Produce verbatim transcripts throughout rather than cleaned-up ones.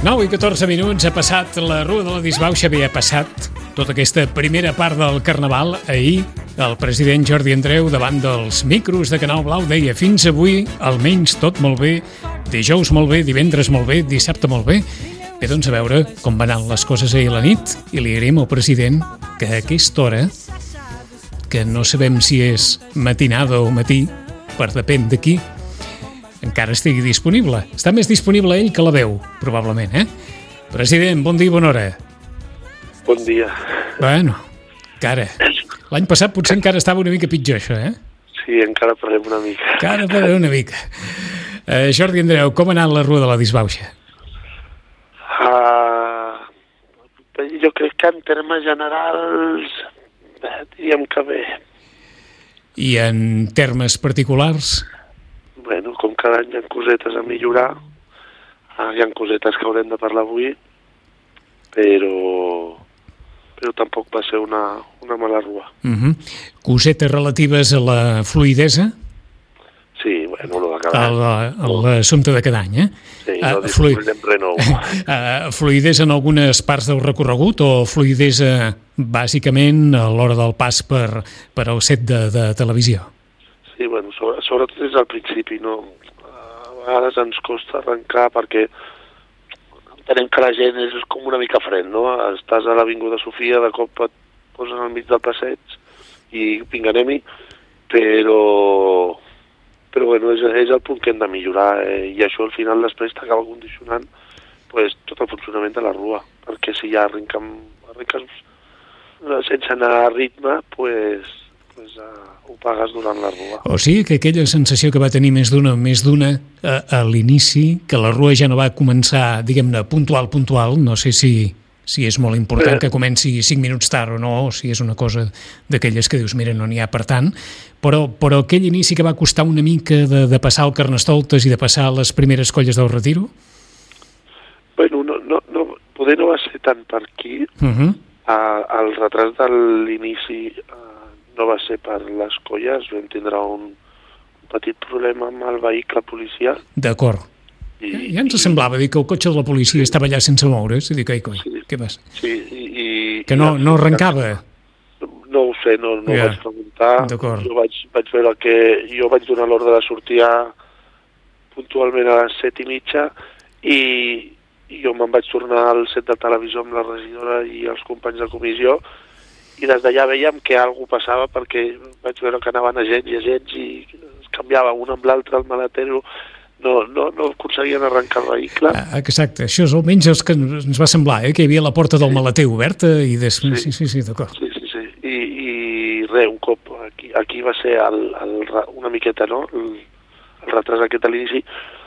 nou i catorze minuts, ha passat la Rua de la Disbauxa, bé, ha passat tota aquesta primera part del Carnaval. Ahir el president Jordi Andreu, davant dels micros de Canal Blau, deia: fins avui, almenys tot molt bé, dijous molt bé, divendres molt bé, dissabte molt bé. Bé, doncs a veure com van anar les coses ahir a la nit, i li agraïm al president que a aquesta hora, que no sabem si és matinada o matí, per depèn de qui, encara estigui disponible. Està més disponible ell que la veu, probablement, eh? President, bon dia i bona hora. Bon dia. Bueno, encara. L'any passat potser encara estava una mica pitjor, això, eh? Sí, encara parlem una mica. Encara parlem una mica. Uh, Jordi Andreu, com ha anat la Rua de la Disbauxa? Uh, jo crec que en termes generals eh, diríem que bé. I en termes particulars? Bueno, com cada any hi ha cosetes a millorar, uh, hi ha cosetes que haurem de parlar avui, però, però tampoc va ser una, una mala rua. Uh-huh. Cosetes relatives a la fluidesa? Sí, bueno, lo de cada any. L'assumpte de cada any, eh? Sí, no uh, discutirem res nou. Uh, fluidesa en algunes parts del recorregut o fluidesa bàsicament a l'hora del pas per, per al set de, de televisió? Sí, bueno, sobre, sobretot des del principi, no? A vegades ens costa arrencar perquè entenem que la gent és com una mica fred, no? Estàs a l'Avinguda Sofia, de cop et posen al mig del passeig i vinga, anem-hi, però, però bueno, és, és el punt que hem de millorar, eh? I això al final després t'acaba condicionant pues, tot el funcionament de la rua, perquè si ja arrenquem, arrenques sense anar a ritme, pues, pues, uh, ho pagues durant la rua. O sigui que aquella sensació que va tenir més d'una més d'una a, a l'inici, que la rua ja no va començar, diguem-ne, puntual, puntual, no sé si, si és molt important que comenci cinc minuts tard o no, o si és una cosa d'aquelles que dius, mira, no n'hi ha per tant, però, però aquell inici que va costar una mica de, de passar el Carnestoltes i de passar les primeres colles del Retiro? Bueno, no, no, no, poder no va ser tant per aquí. Uh-huh. Uh, el retras de l'inici uh, no va ser per les colles, vam tindre un petit problema amb el vehicle policial. D'acord. I, ja ens i, semblava dir que el cotxe de la policia estava allà sense moure's, i dic, ai, coi, sí, què vas? Sí, i, i, que no, no arrencava? No ho sé, no, no ja. vaig preguntar. D'acord. Jo vaig, vaig veure que jo vaig donar l'ordre de sortir puntualment a les set i mitja i, i jo me'n vaig tornar al set de televisió amb la regidora i els companys de comissió i des d'allà veiem que alguna passava perquè vaig veure que anaven agents i agents i es canviava un amb l'altre el maletero, no, no, no aconseguien arrencar el vehicle. Exacte, això és almenys el que ens va semblar, eh? Que hi havia la porta del maleter oberta i des... sí, sí, sí, sí d'acord. Sí, sí, sí, i, i res, un cop aquí, aquí va ser el, el, una miqueta, no?, el, el retras aquest a l'inici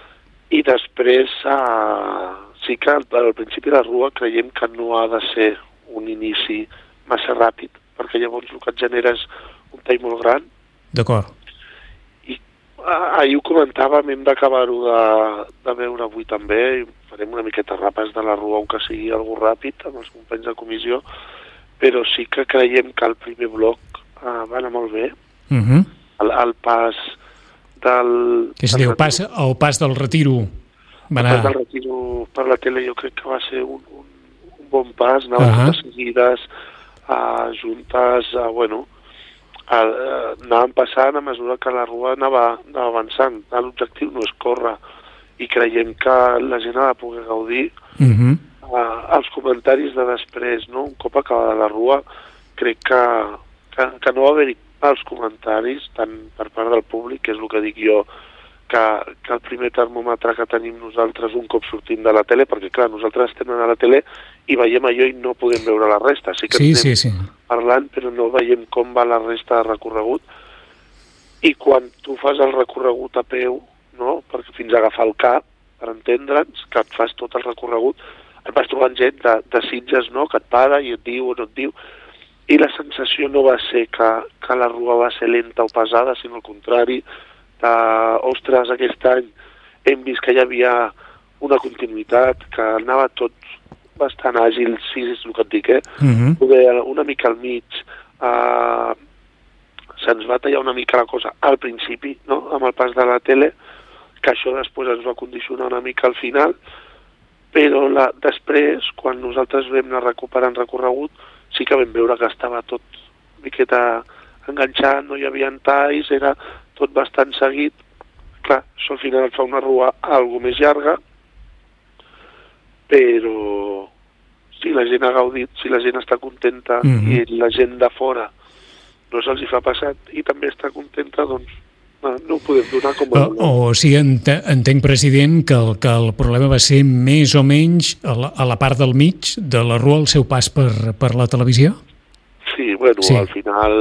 i després uh, sí que al principi de la rua creiem que no ha de ser un inici massa ràpid, perquè llavors el que et genera és un tall molt gran. D'acord. I ah, ahir ho comentàvem, hem d'acabar-ho de, de veure avui també, i farem una miqueta rapes de la rua, que sigui algo ràpid, amb els companys de comissió, però sí que creiem que el primer bloc ah, va anar molt bé. Uh-huh. el, el pas del... Que es diu, pas, el pas del Retiro va anar... El pas del Retiro per la tele jo crec que va ser un, un, un bon pas, anaven uh-huh. totes seguides, Uh, juntes, uh, bueno, uh, uh, anàvem passant a mesura que la rua anava, anava avançant. L'objectiu no és córrer i creiem que la gent ha de poder gaudir. Uh-huh. uh, els comentaris de després, no? Un cop acabada la rua, crec que, que, que no va haver-hi els comentaris, tant per part del públic, que és el que dic jo, que, que el primer termòmetre que tenim nosaltres un cop sortim de la tele, perquè clar, nosaltres estem a la tele i veiem allò i no podem veure la resta. Sí que sí, estem sí, sí. parlant, però no veiem com va la resta de recorregut. I quan tu fas el recorregut a peu, no?, perquè fins a agafar el cap, per entendre'ns, que et fas tot el recorregut, et vas trobant gent de, de Sitges, no?, que et para i et diu o no et diu. I la sensació no va ser que, que la rua va ser lenta o pesada, sinó al contrari, de, ostres, aquest any hem vist que hi havia una continuïtat, que anava tot bastant àgil, sí, és el que et dic, eh? Uh-huh. Poder una mica al mig, uh, se'ns va tallar una mica la cosa al principi, no?, amb el pas de la tele, que això després ens va condicionar una mica al final, però la, després, quan nosaltres vam anar recuperant recorregut, sí que vam veure que estava tot una miqueta enganxat, no hi havia talls, era tot bastant seguit. Clar, això al final fa una rua algo més llarga, però si la gent ha gaudit, si la gent està contenta mm-hmm. i la gent de fora no se'ls hi fa passat i també està contenta, doncs no, no ho podem donar com a... O, o sigui, ent entenc, president, que el, que el problema va ser més o menys a la, a la part del mig de la rua, el seu pas per, per la televisió? Sí, bueno, sí. Al final...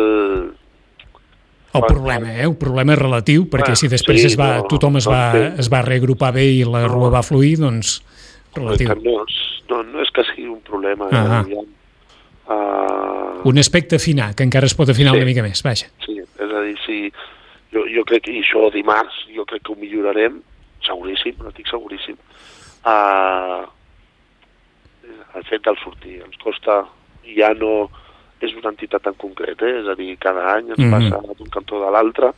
El problema, eh? El problema és relatiu, perquè bueno, si després sí, es va, no, tothom es va, es va reagrupar bé i la no, rua va fluir, doncs... Relatiu. No, no, no és que sigui un problema. Ah, eh? uh... Un aspecte afinar, que encara es pot afinar sí, una mica més, vaja. Sí, és a dir, si... Jo, jo crec que això dimarts, jo crec que ho millorarem, seguríssim, no estic seguríssim. Uh... El fet del sortir ens costa, ja no és una entitat en concret, eh? És a dir, cada any ens mm-hmm. passa d'un cantó de l'altre,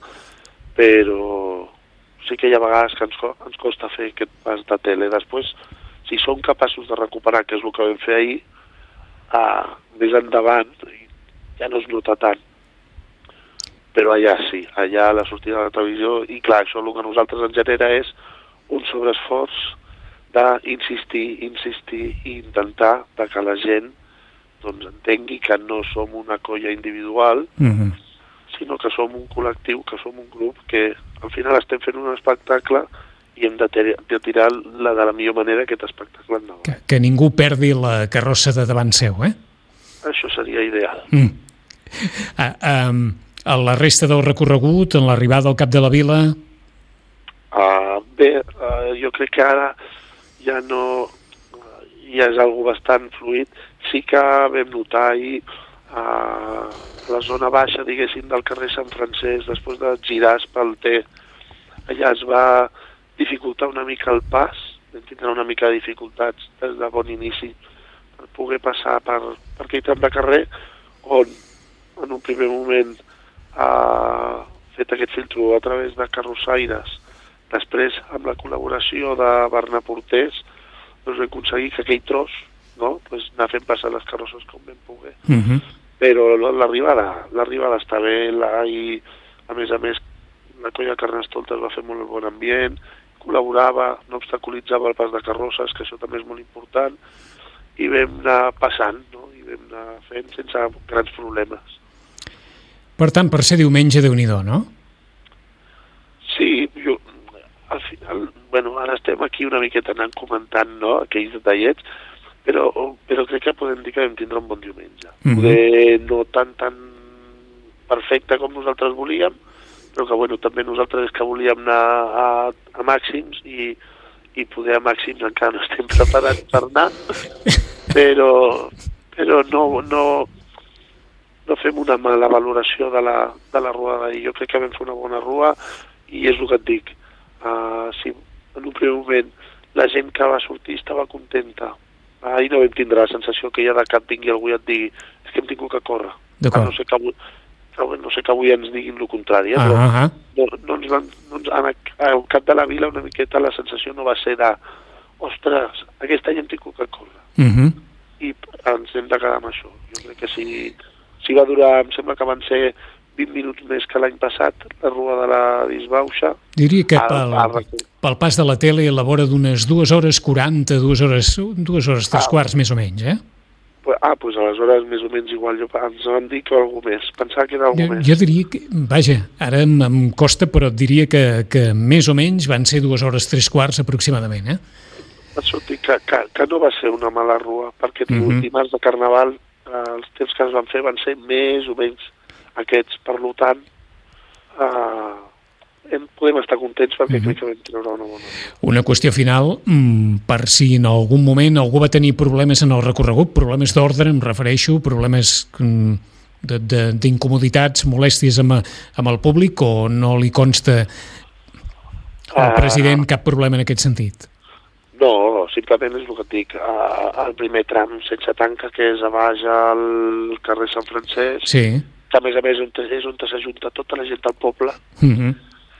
però sí que hi ha vegades que ens, ens costa fer aquest pas de tele. Després, si som capaços de recuperar, que és el que vam fer ahir, uh, més endavant, ja no es nota tant. Però allà sí, allà a la sortida de la televisió, i clar, això el que a nosaltres ens genera és un sobreesforç d'insistir, insistir i intentar que la gent doncs, entengui que no som una colla individual, mm-hmm. sinó que som un col·lectiu, que som un grup que al final estem fent un espectacle i hem de, de tirar la de la millor manera aquest espectacle endavant. Que, que ningú perdi la carrossa de davant seu, eh? Això seria ideal. Mm. Ah, um, a la resta del recorregut, en l'arribada al cap de la vila... Uh, bé, uh, jo crec que ara ja no... Uh, ja és algo bastant fluid. Sí que vam notar ahir uh, la zona baixa, diguéssim, del carrer Sant Francesc, després de girar pel T, allà es va dificultar una mica el pas, vam tindre una mica de dificultats des de bon inici per poder passar per, per aquell tram de carrer, on en un primer moment ha fet aquest filtro a través de carrossaires. Després, amb la col·laboració de Bernat Portés, doncs vam aconseguir que aquell tros, no?, pues anar fent passar les carrosses com vam poder. Uh-huh. Però l'arribada, l'arribada està bé, la, i a més a més la colla Carnestoltes va fer molt bon ambient, col·laborava, no obstaculitzava el pas de carrosses, que això també és molt important, i vam anar passant, no?, i vam anar fent sense grans problemes. Per tant, per ser diumenge, Déu-n'hi-do, no? Sí, jo, al final, bueno, ara estem aquí una miqueta anant comentant, no?, aquells detallets, però, però crec que podem dir que vam tindre un bon diumenge. Mm-hmm. Poder no tan, tan perfecte com nosaltres volíem, però que, bueno, també nosaltres és que volíem anar a, a màxims i, i poder a màxims encara no estem preparats per anar, però, però no, no, no fem una mala valoració de la, de la rua d'ahir. Jo crec que vam fer una bona rua i és el que et dic. Uh, si en un primer moment la gent que va sortir estava contenta, ahir no vam tindre la sensació que ja de cap vingui algú i et digui és que hem tingut que córrer. Ah, no sé que avui, no sé que avui ens diguin el contrari, eh? Ah, però ah. no, no ens van, no ens, al cap de la vila una miqueta la sensació no va ser de ostres, aquest any hem tingut que córrer. Uh-huh. I ens hem de quedar amb això. Jo crec que si, si va durar, em sembla que van ser vint minuts més que l'any passat, la rua de la Disbauxa. Diria que pel, pel pas de la tele a la vora d'unes dues hores quaranta, dues hores, dues hores tres ah, quarts més o menys, eh? Ah, doncs aleshores més o menys igual, jo, ens van dir que alguna més, pensava que era alguna jo, més. Jo diria que, vaja, ara em, em costa, però et diria que, que més o menys van ser dues hores tres quarts aproximadament, eh? Això dic que, que, que no va ser una mala rua, perquè uh-huh. l'últim de Carnaval, eh, els temps que es van fer van ser més o menys aquests, per tant, eh, hem, podem estar contents perquè mm-hmm. crec que vam treure una bona. Una qüestió final, per si en algun moment algú va tenir problemes en el recorregut, problemes d'ordre, em refereixo, problemes d'incomoditats, molèsties amb, amb el públic, o no li consta al president cap problema en aquest sentit? No, simplement és el que et dic, el primer tram sense tanca, que és a baix al carrer Sant Francesc, sí. que a més a més és on s'ajunta tota la gent del poble, uh-huh.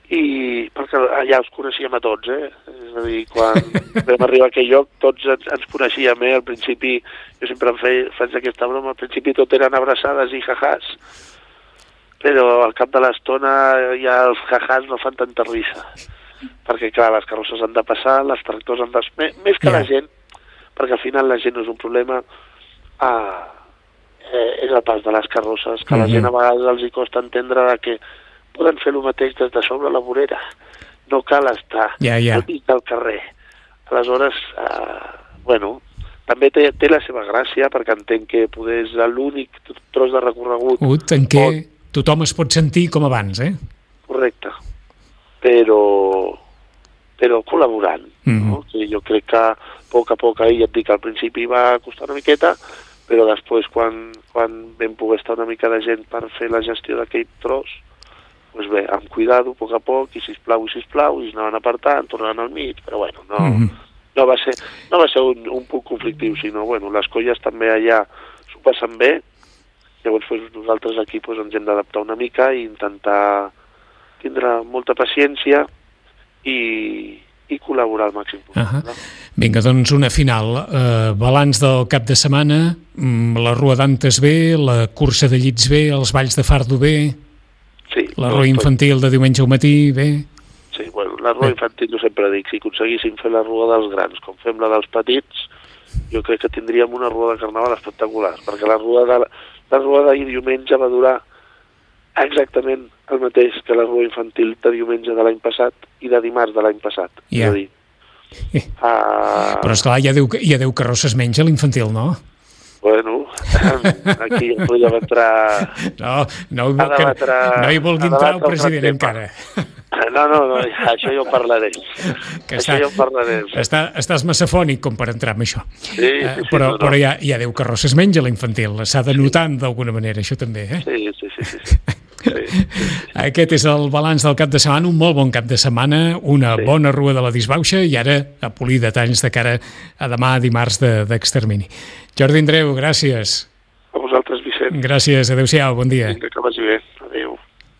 i perquè allà els coneixíem a tots, eh? És a dir, quan vam arribar a aquell lloc tots ens, ens coneixíem, eh? Al principi, jo sempre em feia, faig aquesta broma, al principi tot eren abraçades i jajàs, però al cap de l'estona ja els jajàs no fan tanta risa, perquè clar, les carrosses han de passar, les tractors han de... Més que yeah. la gent, perquè al final la gent no és un problema, ah, eh, és el pas de les carrosses, que mm-hmm. la gent a vegades els hi costa entendre que poden fer el mateix des de sobre la vorera. No cal estar yeah, yeah. al mig del carrer. Aleshores, eh, bueno, també té, té la seva gràcia, perquè entenc que poder és l'únic tros de recorregut... Ut, en què on... tothom es pot sentir com abans, eh? Correcte. Però, però col·laborant. Mm-hmm. No? Que jo crec que a poc a poc, ahir ja et dic, al principi va costar una miqueta, però després, quan, quan vam poder estar una mica de gent per fer la gestió d'aquell tros, pues bé, amb cuidado, a poc a poc, i sisplau, i sisplau, i es anaven apartant, tornant al mig, però bueno, no, mm-hmm. no va ser, no va ser un, un punt conflictiu, sinó, bueno, les colles també allà s'ho passen bé, llavors pues, nosaltres aquí pues, ens hem d'adaptar una mica i intentar tindre molta paciència i, i col·laborar al màxim possible. Uh-huh. Vinga, doncs una final. Uh, balanç del cap de setmana, la Rua d'Antes bé, la cursa de llits bé, els balls de fardo bé... Sí, la rua infantil de diumenge al matí, bé? Sí, bueno, la rua bé. infantil jo sempre dic, si aconseguíssim fer la rua dels grans com fem la dels petits, jo crec que tindríem una rua de carnaval espectacular, perquè la rua de, la rua d'ahir diumenge va durar exactament el mateix que la rua infantil de diumenge de l'any passat i de dimarts de l'any passat. Yeah. És a dir, uh... però esclar, hi ha deu, hi ha deu carrosses menys a l'infantil, no? Bueno, aquí el podríem entrar... No, no, que, no hi vulgui entrar el president encara. No, no, no, això ja ho parlarem. Que això està, ja ho parlarem. Està, estàs massa fònic com per entrar en això. Sí, sí, sí, però, no, no. però hi ha, hi ha deu carrosses menys a l'infantil. S'ha de notar d'alguna manera, això també, eh? Sí, sí, sí, sí. sí. Sí, sí, sí. Aquest és el balanç del cap de setmana, un molt bon cap de setmana, una sí. bona rua de la Disbauxa i ara a polir detalls de cara a demà dimarts d'extermini. De, Jordi Andreu, gràcies. A vosaltres, Vicent. Gràcies, adeu-siau, bon dia. Vinga, que vagi bé.